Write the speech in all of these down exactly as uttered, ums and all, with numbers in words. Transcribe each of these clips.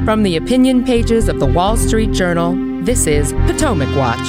From the opinion pages of the Wall Street Journal, this is Potomac Watch.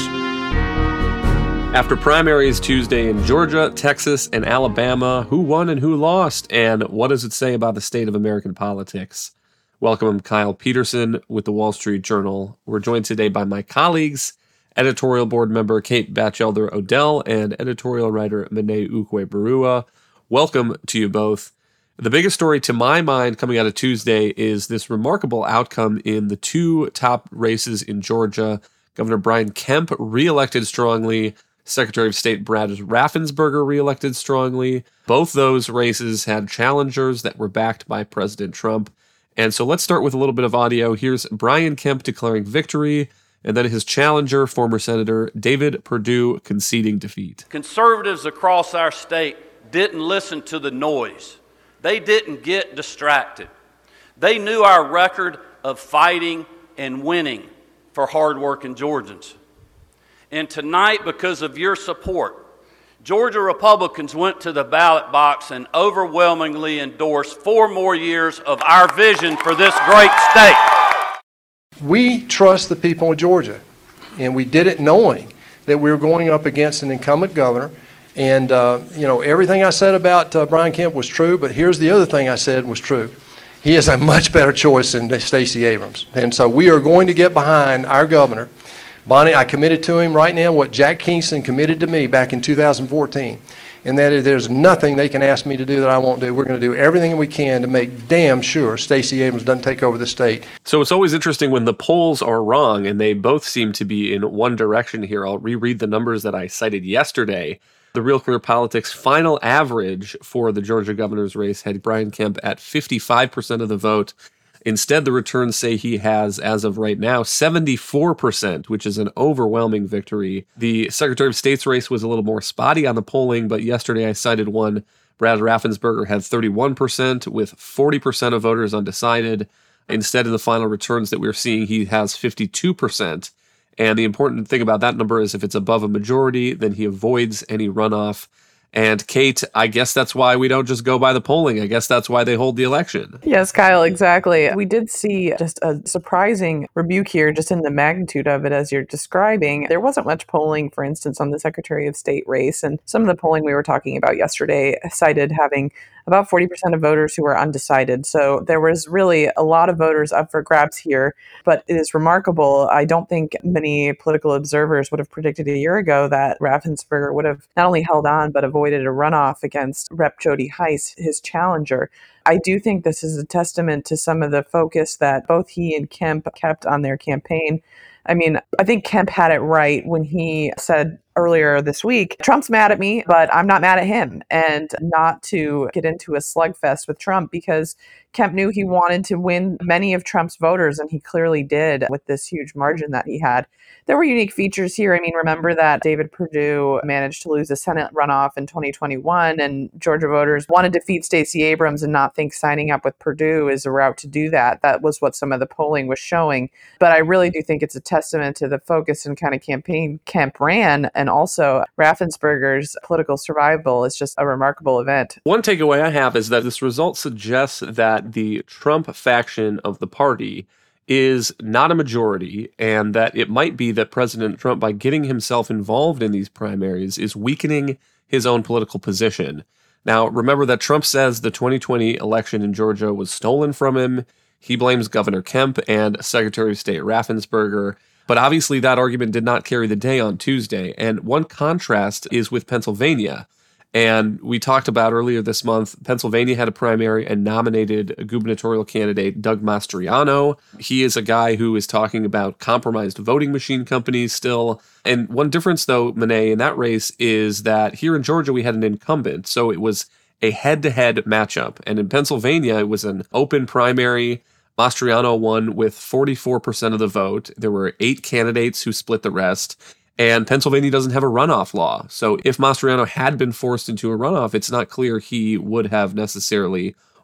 After primaries Tuesday in Georgia, Texas, and Alabama, who won and who lost, and what does it say about the state of American politics? Welcome, I'm Kyle Peterson with the Wall Street Journal. We're joined today by my colleagues, editorial board member Kate Batchelder Odell and editorial writer Mene Ukwe-Barua. Welcome to you both. The biggest story to my mind coming out of Tuesday is this remarkable outcome in the two top races in Georgia. Governor Brian Kemp reelected strongly. Secretary of State Brad Raffensperger reelected strongly. Both those races had challengers that were backed by President Trump. And so let's start with a little bit of audio. Here's Brian Kemp declaring victory, and then his challenger, former Senator David Perdue, conceding defeat. Conservatives across our state didn't listen to the noise. They didn't get distracted. They knew our record of fighting and winning for hardworking Georgians. And tonight, because of your support, Georgia Republicans went to the ballot box and overwhelmingly endorsed four more years of our vision for this great state. We trust the people of Georgia, and we did it knowing that we were going up against an incumbent governor. And, uh, you know, everything I said about uh, Brian Kemp was true, but here's the other thing I said was true. He is a much better choice than Stacey Abrams. And so we are going to get behind our governor. Bonnie, I committed to him right now what Jack Kingston committed to me back in two thousand fourteen. And that is there's nothing they can ask me to do that I won't do. We're going to do everything we can to make damn sure Stacey Abrams doesn't take over the state. So it's always interesting when the polls are wrong, and they both seem to be in one direction here. I'll reread the numbers that I cited yesterday. The Real Clear Politics final average for the Georgia governor's race had Brian Kemp at fifty-five percent of the vote. Instead, the returns say he has, as of right now, seventy-four percent, which is an overwhelming victory. The Secretary of State's race was a little more spotty on the polling, but yesterday I cited one. Brad Raffensperger had thirty-one percent, with forty percent of voters undecided. Instead, in the final returns that we're seeing, he has fifty-two percent. And the important thing about that number is if it's above a majority, then he avoids any runoff. And Kate, I guess that's why we don't just go by the polling. I guess that's why they hold the election. Yes, Kyle, exactly. We did see just a surprising rebuke here, just in the magnitude of it as you're describing. There wasn't much polling, for instance, on the Secretary of State race. And some of the polling we were talking about yesterday cited having about forty percent of voters who were undecided. So there was really a lot of voters up for grabs here. But it is remarkable. I don't think many political observers would have predicted a year ago that Raffensperger would have not only held on, but avoided a runoff against Representative Jody Hice, his challenger. I do think this is a testament to some of the focus that both he and Kemp kept on their campaign. I mean, I think Kemp had it right when he said earlier this week, Trump's mad at me, but I'm not mad at him, and not to get into a slugfest with Trump, because Kemp knew he wanted to win many of Trump's voters, and he clearly did with this huge margin that he had. There were unique features here. I mean, remember that David Perdue managed to lose a Senate runoff in twenty twenty-one, and Georgia voters want to defeat Stacey Abrams and not think signing up with Perdue is a route to do that. That was what some of the polling was showing. But I really do think it's a testament to the focus and kind of campaign Kemp ran, and also Raffensperger's political survival is just a remarkable event. One takeaway I have is that this result suggests that the Trump faction of the party is not a majority, and that it might be that President Trump, by getting himself involved in these primaries, is weakening his own political position. Now, remember that Trump says the twenty twenty election in Georgia was stolen from him. He blames Governor Kemp and Secretary of State Raffensperger. But obviously that argument did not carry the day on Tuesday. And one contrast is with Pennsylvania. And we talked about earlier this month, Pennsylvania had a primary and nominated a gubernatorial candidate, Doug Mastriano. He is a guy who is talking about compromised voting machine companies still. And one difference, though, Mene, in that race is that here in Georgia, we had an incumbent. So it was a head-to-head matchup. And in Pennsylvania, it was an open primary. Mastriano won with forty-four percent of the vote. There were eight candidates who split the rest. And Pennsylvania doesn't have a runoff law. So if Mastriano had been forced into a runoff, it's not clear he would have necessarily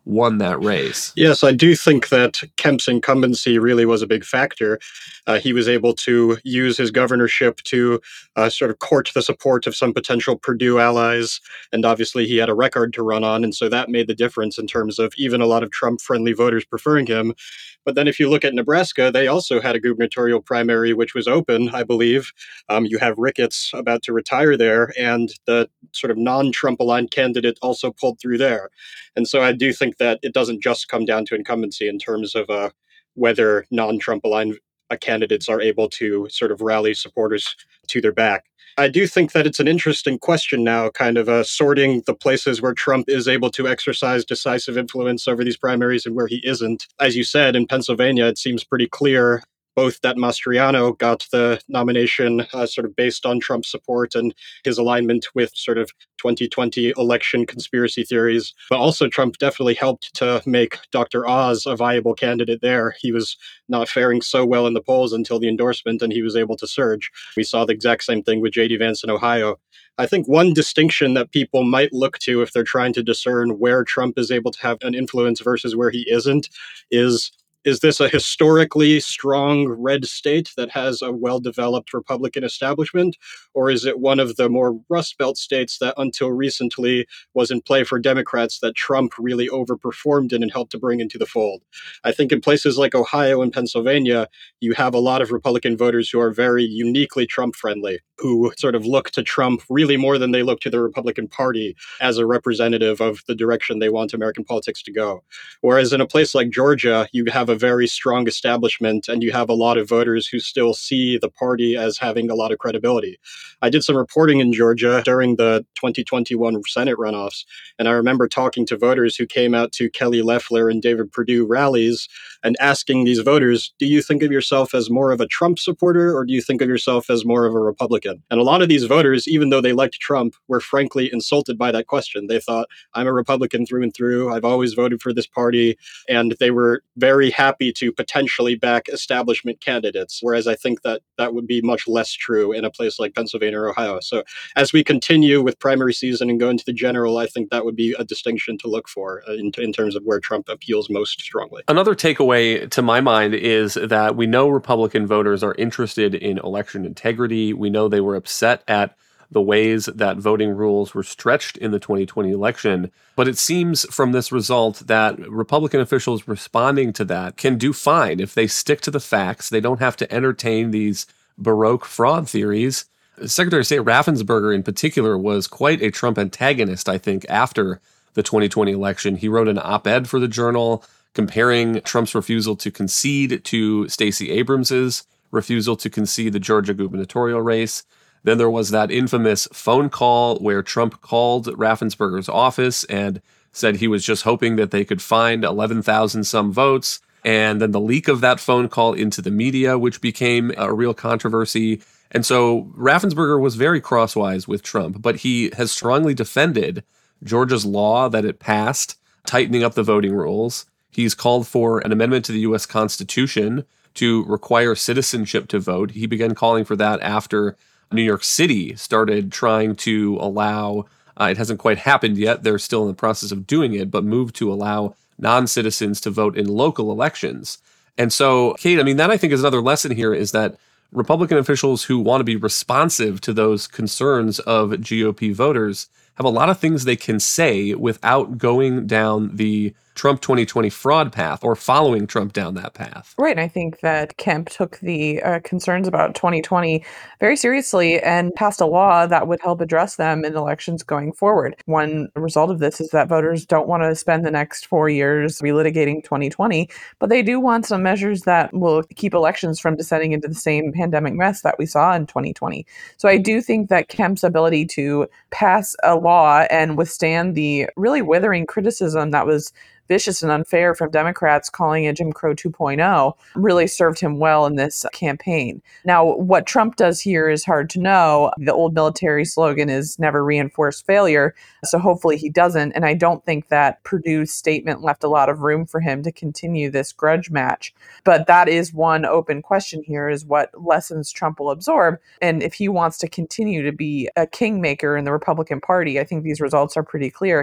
won that race. Yes, I do think that Kemp's incumbency really was a big factor. Uh, he was able to use his governorship to uh, sort of court the support of some potential Purdue allies, and obviously he had a record to run on, and so that made the difference in terms of even a lot of Trump-friendly voters preferring him. But then if you look at Nebraska, they also had a gubernatorial primary, which was open, I believe. Um, you have Ricketts about to retire there, and the sort of non-Trump aligned candidate also pulled through there. And so I do think that it doesn't just come down to incumbency in terms of uh, whether non-Trump aligned uh, candidates are able to sort of rally supporters to their back. I do think that it's an interesting question now, kind of uh, sorting the places where Trump is able to exercise decisive influence over these primaries and where he isn't. As you said, in Pennsylvania, it seems pretty clear both that Mastriano got the nomination uh, sort of based on Trump's support and his alignment with sort of twenty twenty election conspiracy theories, but also Trump definitely helped to make Doctor Oz a viable candidate there. He was not faring so well in the polls until the endorsement, and he was able to surge. We saw the exact same thing with J D Vance in Ohio. I think one distinction that people might look to if they're trying to discern where Trump is able to have an influence versus where he isn't is Is this a historically strong red state that has a well-developed Republican establishment, or is it one of the more Rust Belt states that until recently was in play for Democrats that Trump really overperformed in and helped to bring into the fold? I think in places like Ohio and Pennsylvania, you have a lot of Republican voters who are very uniquely Trump-friendly, who sort of look to Trump really more than they look to the Republican Party as a representative of the direction they want American politics to go. Whereas in a place like Georgia, you have a very strong establishment, and you have a lot of voters who still see the party as having a lot of credibility. I did some reporting in Georgia during the twenty twenty-one Senate runoffs, and I remember talking to voters who came out to Kelly Loeffler and David Perdue rallies and asking these voters, do you think of yourself as more of a Trump supporter, or do you think of yourself as more of a Republican? And a lot of these voters, even though they liked Trump, were frankly insulted by that question. They thought, I'm a Republican through and through. I've always voted for this party. And they were very happy happy to potentially back establishment candidates, whereas I think that that would be much less true in a place like Pennsylvania or Ohio. So as we continue with primary season and go into the general, I think that would be a distinction to look for in, in terms of where Trump appeals most strongly. Another takeaway to my mind is that we know Republican voters are interested in election integrity. We know they were upset at the ways that voting rules were stretched in the twenty twenty election. But it seems from this result that Republican officials responding to that can do fine if they stick to the facts. They don't have to entertain these Baroque fraud theories. Secretary of State Raffensperger in particular was quite a Trump antagonist, I think, after the twenty twenty election. He wrote an op-ed for the Journal comparing Trump's refusal to concede to Stacey Abrams's refusal to concede the Georgia gubernatorial race. Then there was that infamous phone call where Trump called Raffensperger's office and said he was just hoping that they could find eleven thousand some votes. And then the leak of that phone call into the media, which became a real controversy. And so Raffensperger was very crosswise with Trump, but he has strongly defended Georgia's law that it passed, tightening up the voting rules. He's called for an amendment to the U S Constitution to require citizenship to vote. He began calling for that after New York City started trying to allow, uh, it hasn't quite happened yet, they're still in the process of doing it, but moved to allow non-citizens to vote in local elections. And so, Kate, I mean, that I think is another lesson here is that Republican officials who want to be responsive to those concerns of G O P voters have a lot of things they can say without going down the Trump twenty twenty fraud path or following Trump down that path. Right. And I think that Kemp took the uh, concerns about twenty twenty very seriously and passed a law that would help address them in elections going forward. One result of this is that voters don't want to spend the next four years relitigating twenty twenty, but they do want some measures that will keep elections from descending into the same pandemic mess that we saw in twenty twenty. So I do think that Kemp's ability to pass a law and withstand the really withering criticism that was vicious and unfair from Democrats calling it Jim Crow two point oh really served him well in this campaign. Now, what Trump does here is hard to know. The old military slogan is never reinforce failure, so hopefully he doesn't. And I don't think that Perdue's statement left a lot of room for him to continue this grudge match. But that is one open question here, is what lessons Trump will absorb. And if he wants to continue to be a kingmaker in the Republican Party, I think these results are pretty clear.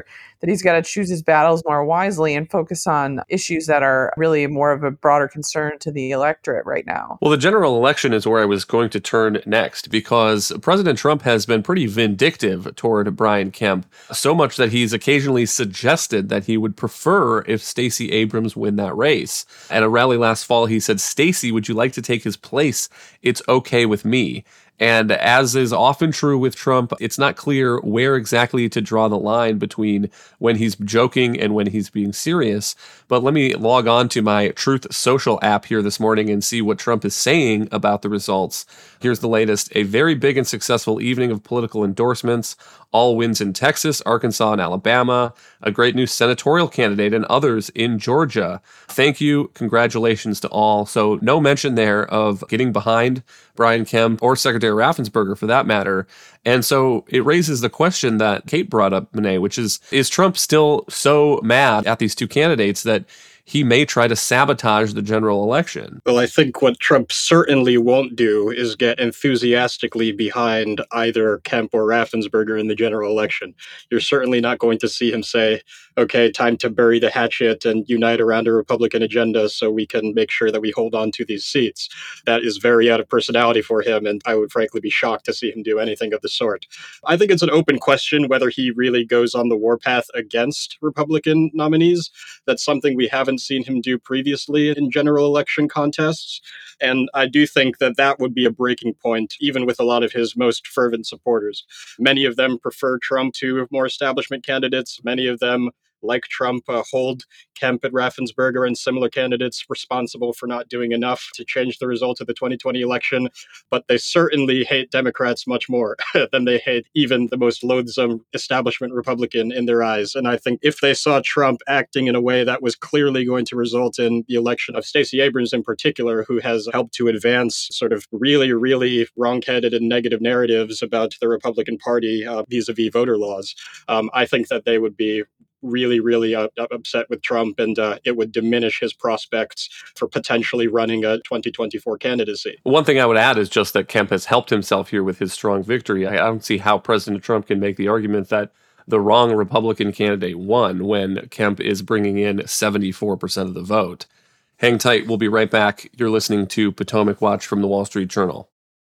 that he's got to choose his battles more wisely and focus on issues that are really more of a broader concern to the electorate right now. Well, the general election is where I was going to turn next, because President Trump has been pretty vindictive toward Brian Kemp, so much that he's occasionally suggested that he would prefer if Stacey Abrams win that race. At a rally last fall, he said, "Stacey, would you like to take his place? It's okay with me." And as is often true with Trump, it's not clear where exactly to draw the line between when he's joking and when he's being serious. But let me log on to my Truth Social app here this morning and see what Trump is saying about the results. Here's the latest. A very big and successful evening of political endorsements. All wins in Texas, Arkansas, and Alabama. A great new senatorial candidate and others in Georgia. Thank you. Congratulations to all. So no mention there of getting behind Brian Kemp or Secretary Raffensperger for that matter. And so it raises the question that Kate brought up, Monet, which is, is Trump still so mad at these two candidates that he may try to sabotage the general election? Well, I think what Trump certainly won't do is get enthusiastically behind either Kemp or Raffensperger in the general election. You're certainly not going to see him say, okay, time to bury the hatchet and unite around a Republican agenda so we can make sure that we hold on to these seats. That is very out of personality for him, and I would frankly be shocked to see him do anything of the sort. I think it's an open question whether he really goes on the warpath against Republican nominees. That's something we haven't seen him do previously in general election contests. And I do think that that would be a breaking point, even with a lot of his most fervent supporters. Many of them prefer Trump to more establishment candidates. Many of them, like Trump, uh, hold Kemp and Raffensperger and similar candidates responsible for not doing enough to change the result of the twenty twenty election. But they certainly hate Democrats much more than they hate even the most loathsome establishment Republican in their eyes. And I think if they saw Trump acting in a way that was clearly going to result in the election of Stacey Abrams in particular, who has helped to advance sort of really, really wrong-headed and negative narratives about the Republican Party uh, vis-a-vis voter laws, um, I think that they would be really, really uh, upset with Trump, and uh, it would diminish his prospects for potentially running a twenty twenty-four candidacy. One thing I would add is just that Kemp has helped himself here with his strong victory. I, I don't see how President Trump can make the argument that the wrong Republican candidate won when Kemp is bringing in seventy-four percent of the vote. Hang tight. We'll be right back. You're listening to Potomac Watch from the Wall Street Journal.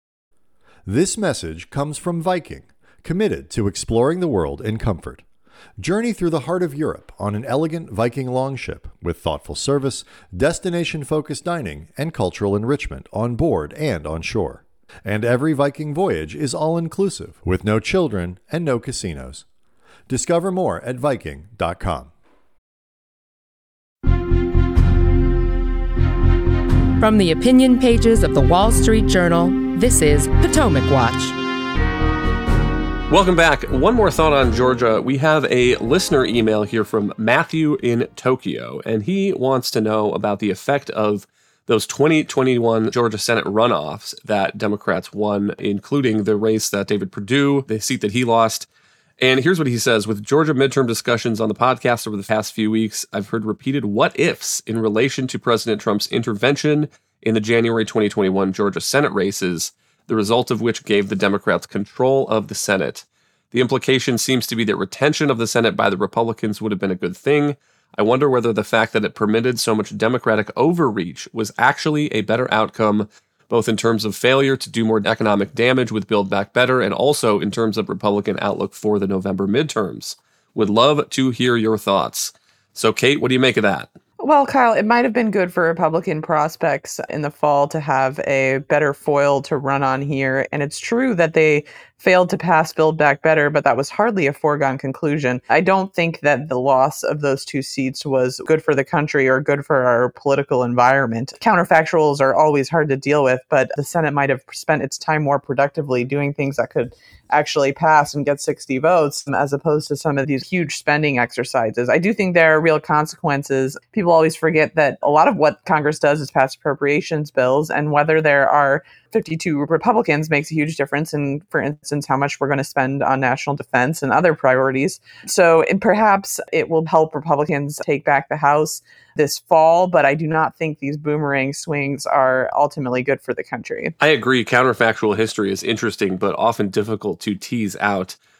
This message comes from Viking, committed to exploring the world in comfort. Journey through the heart of Europe on an elegant Viking longship with thoughtful service, destination-focused dining, and cultural enrichment on board and on shore. And every Viking voyage is all-inclusive with no children and no casinos. Discover more at Viking dot com. From the opinion pages of the Wall Street Journal, this is Potomac Watch. Welcome back. One more thought on Georgia. We have a listener email here from Matthew in Tokyo, and he wants to know about the effect of those twenty twenty-one Georgia Senate runoffs that Democrats won, including the race that David Perdue, the seat that he lost. And here's what he says. With Georgia midterm discussions on the podcast over the past few weeks, I've heard repeated what-ifs in relation to President Trump's intervention in the January twenty twenty-one Georgia Senate races, the result of which gave the Democrats control of the Senate. The implication seems to be that retention of the Senate by the Republicans would have been a good thing. I wonder whether the fact that it permitted so much Democratic overreach was actually a better outcome, both in terms of failure to do more economic damage with Build Back Better and also in terms of Republican outlook for the November midterms. Would love to hear your thoughts. So, Kate, what do you make of that? Well, Kyle, it might have been good for Republican prospects in the fall to have a better foil to run on here. And it's true that they failed to pass Build Back Better, but that was hardly a foregone conclusion. I don't think that the loss of those two seats was good for the country or good for our political environment. Counterfactuals are always hard to deal with, but the Senate might have spent its time more productively doing things that could actually pass and get sixty votes, as opposed to some of these huge spending exercises. I do think there are real consequences. People always forget that a lot of what Congress does is pass appropriations bills, and whether there are fifty-two Republicans makes a huge difference in, for instance, how much we're going to spend on national defense and other priorities. So and perhaps it will help Republicans take back the House this fall, but I do not think these boomerang swings are ultimately good for the country. I agree. Counterfactual history is interesting, but often difficult to tease out.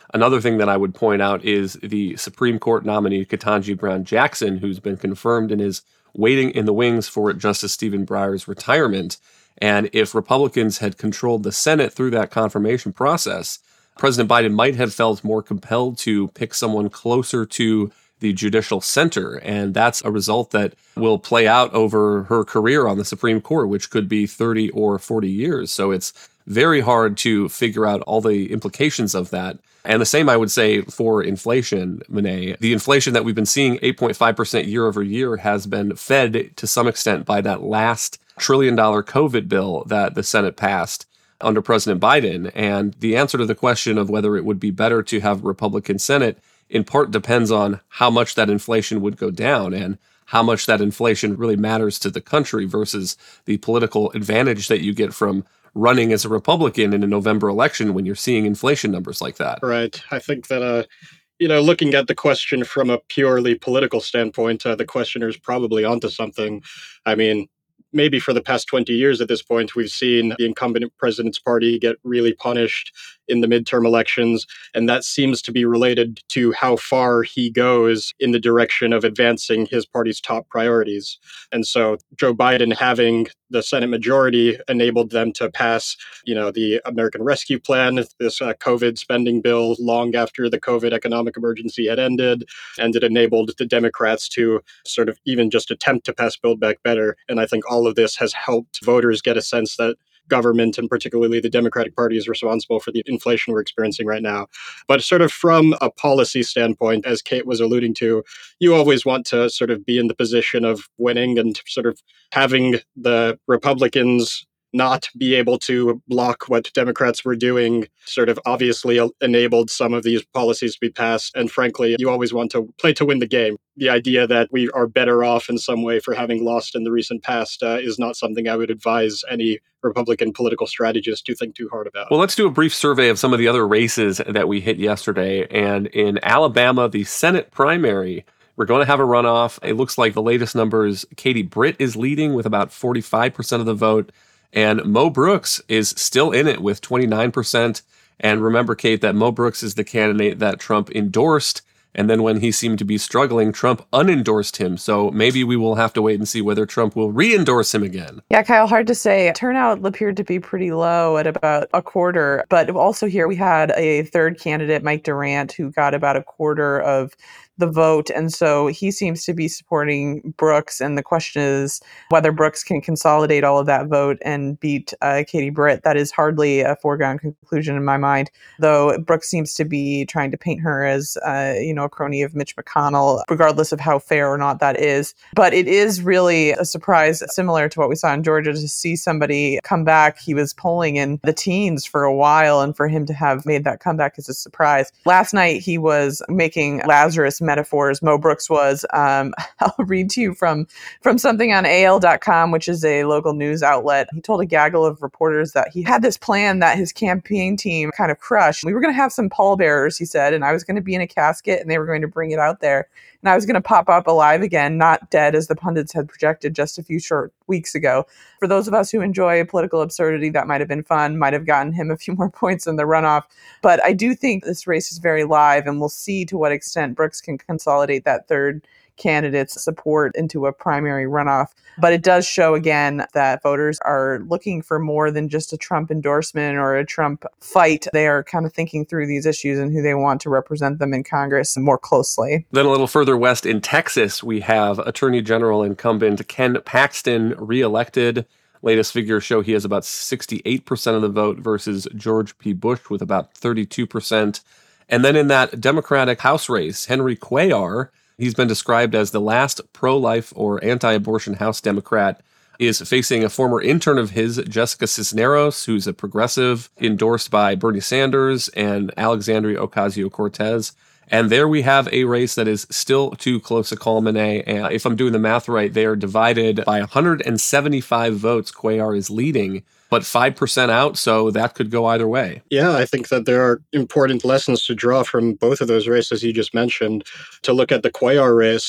Another thing that I would point out is the Supreme Court nominee, Ketanji Brown Jackson, who's been confirmed and is waiting in the wings for Justice Stephen Breyer's retirement. And if Republicans had controlled the Senate through that confirmation process, President Biden might have felt more compelled to pick someone closer to the judicial center. And that's a result that will play out over her career on the Supreme Court, which could be thirty or forty years. So it's very hard to figure out all the implications of that. And the same, I would say, for inflation, Monet. The inflation that we've been seeing, eight point five percent year over year, has been fed to some extent by that last trillion dollar COVID bill that the Senate passed under President Biden. And the answer to the question of whether it would be better to have a Republican Senate in part depends on how much that inflation would go down and how much that inflation really matters to the country versus the political advantage that you get from running as a Republican in a November election when you're seeing inflation numbers like that. Right. I think that, uh, you know, looking at the question from a purely political standpoint, uh, the questioner's probably onto something. I mean, maybe for the past twenty years at this point, we've seen the incumbent president's party get really punished in the midterm elections. And that seems to be related to how far he goes in the direction of advancing his party's top priorities. And so Joe Biden having the Senate majority enabled them to pass, you know, the American Rescue Plan, this uh, COVID spending bill long after the COVID economic emergency had ended. And it enabled the Democrats to sort of even just attempt to pass Build Back Better. And I think all of this has helped voters get a sense that government, and particularly the Democratic Party, is responsible for the inflation we're experiencing right now. But sort of from a policy standpoint, as Kate was alluding to, you always want to sort of be in the position of winning and sort of having the Republicans not be able to block what Democrats were doing sort of obviously enabled some of these policies to be passed. And frankly, you always want to play to win the game. The idea that we are better off in some way for having lost in the recent past uh, is not something I would advise any Republican political strategist to think too hard about. Well, let's do a brief survey of some of the other races that we hit yesterday. And in Alabama, the Senate primary, we're going to have a runoff. It looks like the latest numbers, Katie Britt is leading with about forty-five percent of the vote. And Mo Brooks is still in it with twenty-nine percent. And remember, Kate, that Mo Brooks is the candidate that Trump endorsed. And then when he seemed to be struggling, Trump unendorsed him. So maybe we will have to wait and see whether Trump will re-endorse him again. Yeah, Kyle, hard to say. Turnout appeared to be pretty low at about a quarter. But also here we had a third candidate, Mike Durant, who got about a quarter of the vote. And so he seems to be supporting Brooks. And the question is whether Brooks can consolidate all of that vote and beat uh, Katie Britt. That is hardly a foregone conclusion in my mind, though Brooks seems to be trying to paint her as, uh, you know, a crony of Mitch McConnell, regardless of how fair or not that is. But it is really a surprise, similar to what we saw in Georgia, to see somebody come back. He was polling in the teens for a while, and for him to have made that comeback is a surprise. Last night, he was making Lazarus metaphors. Mo Brooks was. Um, I'll read to you from, from something on A L dot com, which is a local news outlet. He told a gaggle of reporters that he had this plan that his campaign team kind of crushed. We were going to have some pallbearers, he said, and I was going to be in a casket and they were going to bring it out there. And I was going to pop up alive again, not dead as the pundits had projected just a few short weeks ago. For those of us who enjoy political absurdity, that might have been fun, might have gotten him a few more points in the runoff. But I do think this race is very live, and we'll see to what extent Brooks can consolidate that third candidate's support into a primary runoff. But it does show again that voters are looking for more than just a Trump endorsement or a Trump fight. They are kind of thinking through these issues and who they want to represent them in Congress more closely. Then a little further west in Texas, we have Attorney General incumbent Ken Paxton reelected. Latest figures show he has about sixty-eight percent of the vote versus George P. Bush with about thirty-two percent. And then in that Democratic House race, Henry Cuellar, he's been described as the last pro-life or anti-abortion House Democrat, is facing a former intern of his, Jessica Cisneros, who's a progressive endorsed by Bernie Sanders and Alexandria Ocasio-Cortez. And there we have a race that is still too close to call, Monet. And if I'm doing the math right, they are divided by one hundred seventy-five votes. Cuellar is leading, but five percent out, so that could go either way. Yeah, I think that there are important lessons to draw from both of those races you just mentioned. To look at the Cuellar race,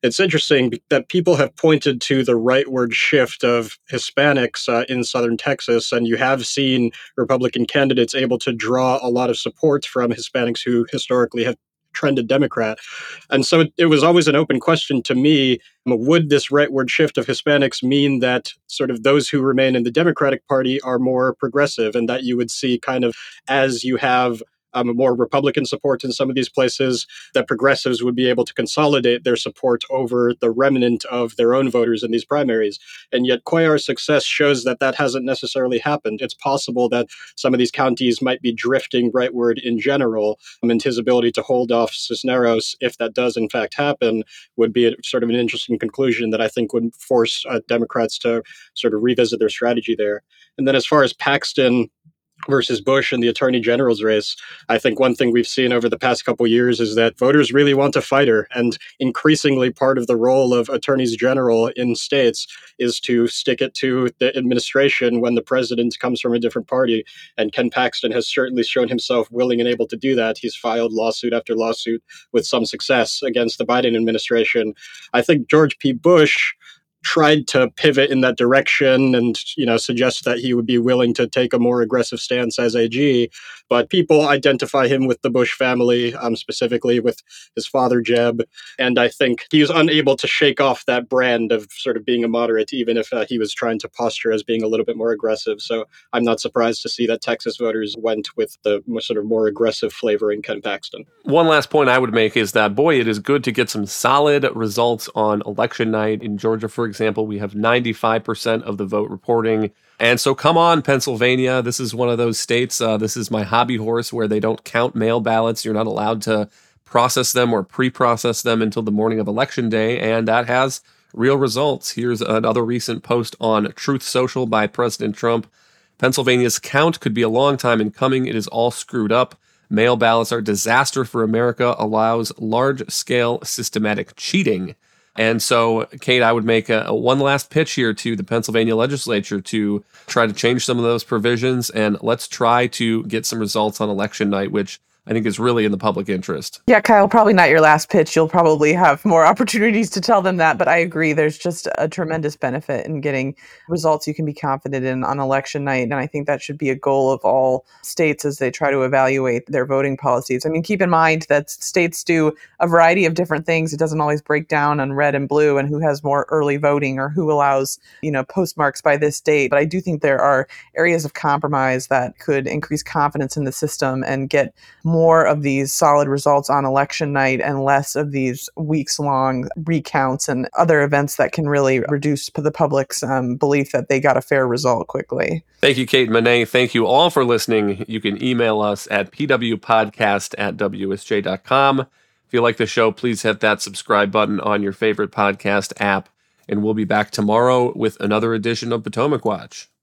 it's interesting that people have pointed to the rightward shift of Hispanics uh, in southern Texas, and you have seen Republican candidates able to draw a lot of support from Hispanics who historically have trended Democrat. And so it, it was always an open question to me, would this rightward shift of Hispanics mean that sort of those who remain in the Democratic Party are more progressive, and that you would see kind of, as you have Um, more Republican support in some of these places, that progressives would be able to consolidate their support over the remnant of their own voters in these primaries. And yet Cuellar's success shows that that hasn't necessarily happened. It's possible that some of these counties might be drifting rightward in general, um, and his ability to hold off Cisneros, if that does in fact happen, would be a, sort of an interesting conclusion that I think would force uh, Democrats to sort of revisit their strategy there. And then as far as Paxton versus Bush in the attorney general's race, I think one thing we've seen over the past couple of years is that voters really want a fighter. And increasingly part of the role of attorneys general in states is to stick it to the administration when the president comes from a different party. And Ken Paxton has certainly shown himself willing and able to do that. He's filed lawsuit after lawsuit with some success against the Biden administration. I think George P. Bush tried to pivot in that direction and, you know, suggest that he would be willing to take a more aggressive stance as A G. But people identify him with the Bush family, um, specifically with his father, Jeb. And I think he was unable to shake off that brand of sort of being a moderate, even if uh, he was trying to posture as being a little bit more aggressive. So I'm not surprised to see that Texas voters went with the sort of more aggressive flavoring Ken Paxton. One last point I would make is that, boy, it is good to get some solid results on election night. In Georgia, for example, we have ninety-five percent of the vote reporting. And so come on, Pennsylvania. This is one of those states. Uh, this is my hobby horse where they don't count mail ballots. You're not allowed to process them or pre-process them until the morning of election day. And that has real results. Here's another recent post on Truth Social by President Trump. Pennsylvania's count could be a long time in coming. It is all screwed up. Mail ballots are a disaster for America, allows large-scale systematic cheating. And so, Kate, I would make a, a one last pitch here to the Pennsylvania legislature to try to change some of those provisions, and let's try to get some results on election night, which I think is really in the public interest. Yeah, Kyle, probably not your last pitch. You'll probably have more opportunities to tell them that, but I agree. There's just a tremendous benefit in getting results you can be confident in on election night, and I think that should be a goal of all states as they try to evaluate their voting policies. I mean, keep in mind that states do a variety of different things. It doesn't always break down on red and blue and who has more early voting or who allows, you know, postmarks by this date. But I do think there are areas of compromise that could increase confidence in the system and get more of these solid results on election night and less of these weeks-long recounts and other events that can really reduce the public's um, belief that they got a fair result quickly. Thank you, Kate Monet. Thank you all for listening. You can email us at p w podcast at w s j dot com. If you like the show, please hit that subscribe button on your favorite podcast app, and we'll be back tomorrow with another edition of Potomac Watch.